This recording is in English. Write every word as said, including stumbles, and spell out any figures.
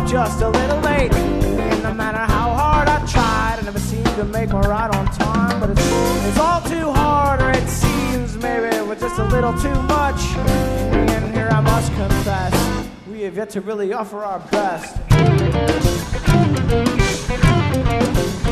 just a little late. And no matter how hard I tried, I never seemed to make my ride on time. But it's, it's all too hard, or it seems maybe it was just a little too much. And here I must confess, we have yet to really offer our best.